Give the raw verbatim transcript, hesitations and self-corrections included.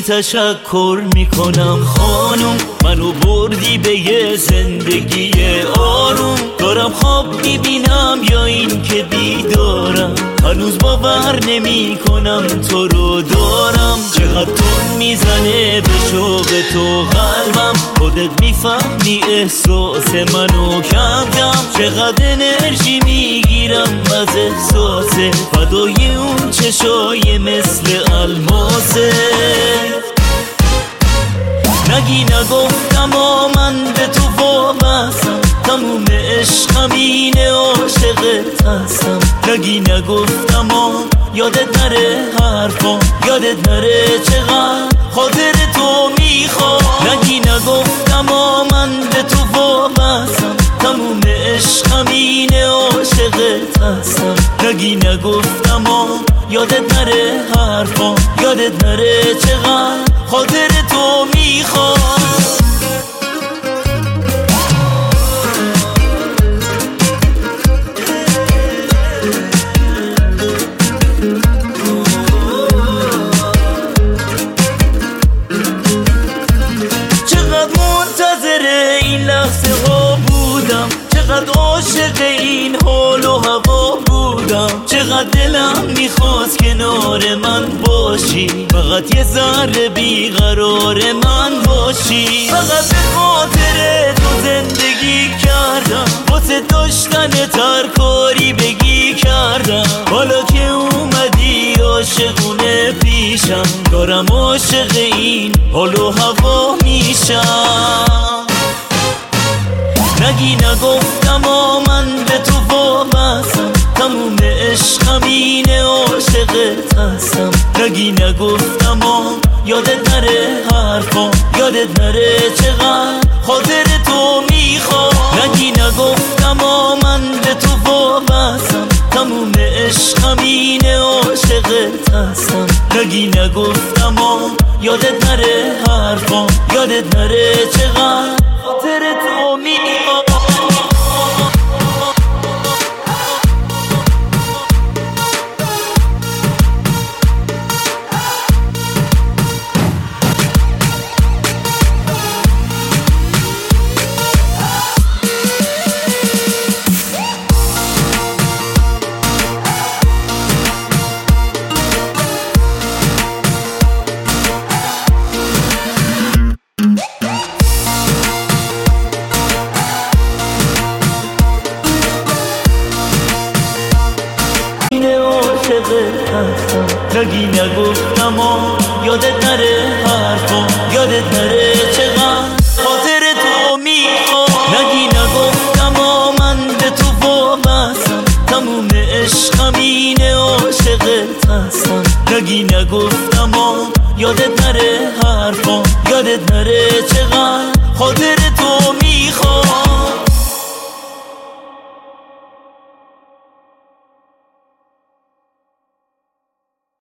تشکر میکنم خانم، منو بردی به یه زندگی آروم. دارم خواب میبینم یا این که بیدارم، هنوز باور نمی کنم تو رو دارم. چقدر تون میزنه به شوق تو قلبم، خودت میفهمی احساس منو کم کم. چقدر انرژی میگیرم از احساس فدای اون چشای مثل الماسه. نگی نگفتم آ من به تو وابستم، تموم عشقم اینه عاشقت هستم. نگی نگفتم آ یادت نره حرفا، یادت نره چقدر خاطر تو میخوام. نگی نگفتم آ من به تو وابستم، تموم عشقم اینه عاشقت هستم. نگی نگفتم آ یادت نره حرفا، یادت نره چقدر خاطر تو میخوام. چقدر منتظر این لحظه ها بودم، چقدر عاشق این حال و هوا بودم. چقدر دلم میخواست کنار من باشی، فقط یه ذره بیقرار من باشی. فقط به خاطر تو زندگی کردم، واسه داشتن ترکاری بگی کردم. حالا که اومدی عاشقونه پیشم، دارم عاشق این حال و هوا میشم. نگی نگفتم آ من به تو وابستم، تموم عشقم اینه عاشقت هستم. نگی نگفتم آ یادت نره حرفا، یادت نره چقدر خاطر تو میخوام. نگی نگفتم آ من به تو وابستم، تموم عشقم اینه عاشقت هستم. نگی نگفتم آ یادت نره حرفا، یادت نره چقدر خاطر تو میخوام. نگی نگفتم آ یادت نره حرفا، یادت نره چقدر خاطر تو میخوام. نگی نگفتم آ من به تو وابستم، تموم عشقم اینه عاشقت هستم. نگی نگفتم آ یادت نره حرفا، یادت نره چقدر خاطر تو میخوام.